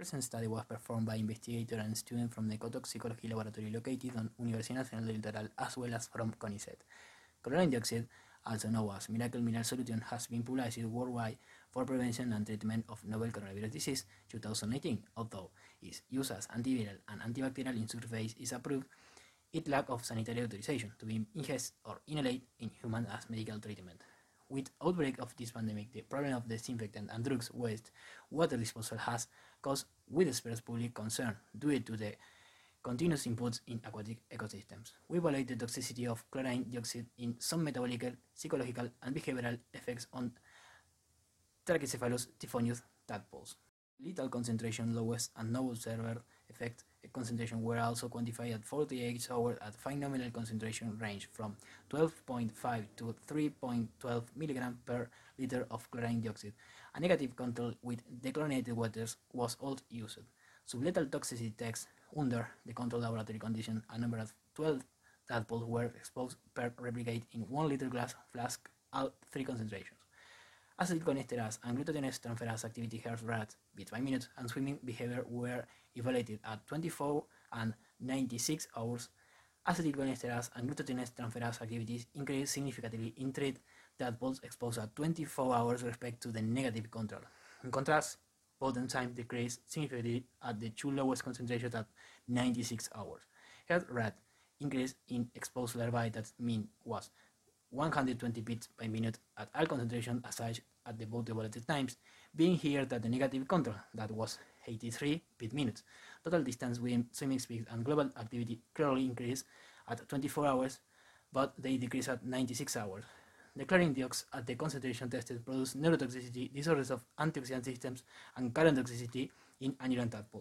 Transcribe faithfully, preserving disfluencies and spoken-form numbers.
Present study was performed by investigator and student from the ecotoxicology laboratory located on Universidad Nacional del Litoral as well as from CONICET. Chlorine dioxide, also known as miracle mineral solution, has been published worldwide for prevention and treatment of novel coronavirus disease twenty nineteen. Although its use as antiviral and antibacterial in surface is approved, it lack of sanitary authorization to be ingested or inhaled in humans as medical treatment. With outbreak of this pandemic, the problem of disinfectant and drugs waste water disposal has caused widespread public concern due to the continuous inputs in aquatic ecosystems. We evaluate the toxicity of chlorine dioxide in some metabolic, psychological, and behavioral effects on Trachycephalus typhonius tadpoles. Lethal concentration, lowest and no observed effect concentration were also quantified at forty-eight hours at fine nominal concentration range from twelve point five to three point one two milligrams per liter of chlorine dioxide. A negative control with dechlorinated waters was also used. Sublethal toxicity tests under the controlled laboratory condition, a number of twelve tadpoles were exposed per replicate in one liter glass flask at three concentrations. Acetylcholinesterase and glutathione transferase activity heart rate, beats by minute, and swimming behavior were evaluated at twenty-four and ninety-six hours. Acetylcholinesterase and glutathione transferase activities increased significantly in treated tadpoles exposed at twenty-four hours respect to the negative control. In contrast, both enzymes decreased significantly at the two lowest concentrations at ninety-six hours. Heart rate increase in exposed larvae that mean was one hundred twenty beats by minute at all concentration assigned at the both evaluated times, being here that the negative control, that was eighty-three beat minutes. Total distance within swimming speed and global activity clearly increased at twenty-four hours, but they decreased at ninety-six hours. The chlorine dioxide at the concentration tested produced neurotoxicity, disorders of antioxidant systems, and current toxicity in annulant tadpoles.